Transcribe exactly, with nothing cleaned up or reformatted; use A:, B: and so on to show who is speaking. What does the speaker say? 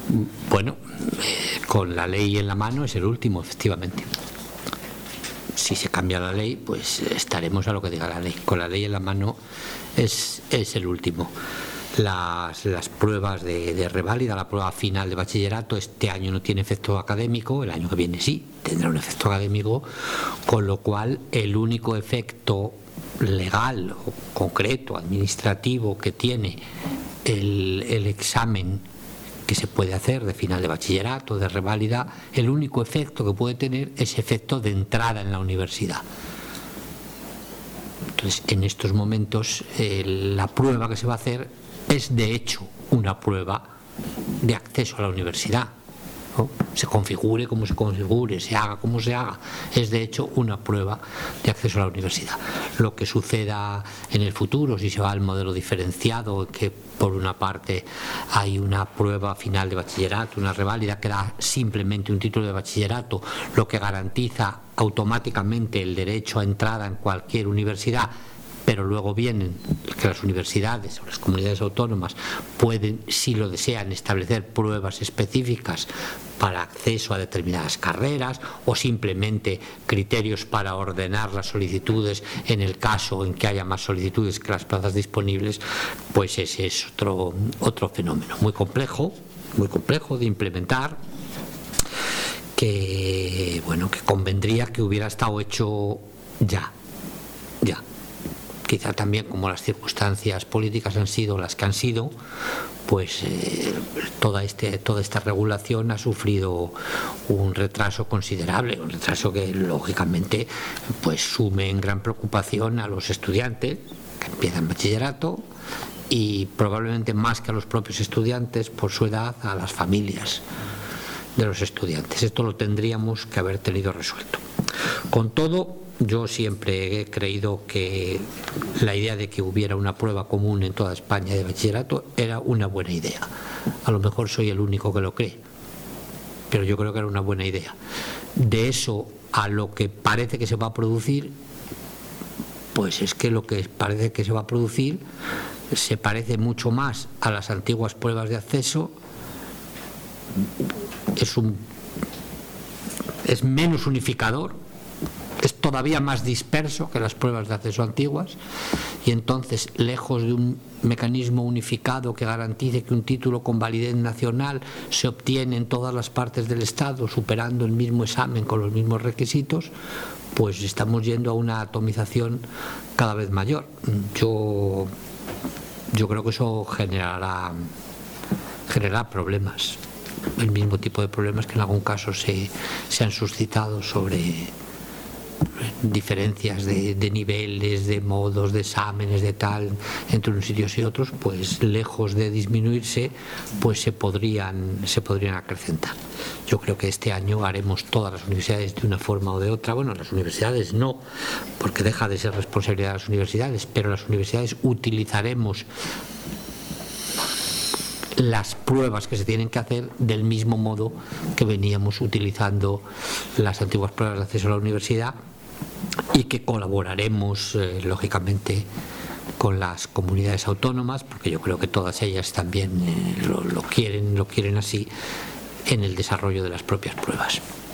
A: Bueno, eh, con la ley en la mano es el último, efectivamente. Si se cambia la ley, pues estaremos a lo que diga la ley. Con la ley en la mano es, es el último. Las, las pruebas de, de reválida, la prueba final de bachillerato, este año no tiene efecto académico, el año que viene sí tendrá un efecto académico, con lo cual el único efecto legal o concreto, administrativo que tiene el, el examen que se puede hacer de final de bachillerato, de reválida, el único efecto que puede tener es efecto de entrada en la universidad. Entonces, en estos momentos, eh, la prueba que se va a hacer es de hecho una prueba de acceso a la universidad, ¿no? Se configure como se configure, se haga como se haga, es de hecho una prueba de acceso a la universidad. Lo que suceda en el futuro, si se va al modelo diferenciado, que por una parte hay una prueba final de bachillerato, una reválida que da simplemente un título de bachillerato, lo que garantiza automáticamente el derecho a entrada en cualquier universidad, pero luego vienen que las universidades o las comunidades autónomas pueden, si lo desean, establecer pruebas específicas para acceso a determinadas carreras o simplemente criterios para ordenar las solicitudes en el caso en que haya más solicitudes que las plazas disponibles, pues ese es otro, otro fenómeno muy complejo, muy complejo de implementar, que bueno, que convendría que hubiera estado hecho ya, ya. Quizá también, como las circunstancias políticas han sido las que han sido, pues eh, toda, este, toda esta regulación ha sufrido un retraso considerable, un retraso que lógicamente pues sume en gran preocupación a los estudiantes que empiezan bachillerato y probablemente más que a los propios estudiantes por su edad, a las familias de los estudiantes. Esto lo tendríamos que haber tenido resuelto. Con todo, yo siempre he creído que la idea de que hubiera una prueba común en toda España de bachillerato era una buena idea. A lo mejor soy el único que lo cree, pero yo creo que era una buena idea. De eso a lo que parece que se va a producir, pues es que lo que parece que se va a producir se parece mucho más a las antiguas pruebas de acceso, es, un, es menos unificador, es todavía más disperso que las pruebas de acceso antiguas y entonces, lejos de un mecanismo unificado que garantice que un título con validez nacional se obtiene en todas las partes del Estado superando el mismo examen con los mismos requisitos, pues estamos yendo a una atomización cada vez mayor. Yo, yo creo que eso generará, generará problemas, el mismo tipo de problemas que en algún caso se, se han suscitado sobre diferencias de, de niveles, de modos, de exámenes, de tal, entre unos sitios y otros, pues lejos de disminuirse, pues se podrían, se podrían acrecentar. Yo creo que este año haremos todas las universidades de una forma o de otra, bueno, las universidades no, porque deja de ser responsabilidad de las universidades, pero las universidades utilizaremos las pruebas que se tienen que hacer del mismo modo que veníamos utilizando las antiguas pruebas de acceso a la universidad y que colaboraremos eh, lógicamente con las comunidades autónomas, porque yo creo que todas ellas también eh, lo, lo quieren, lo quieren así, en el desarrollo de las propias pruebas.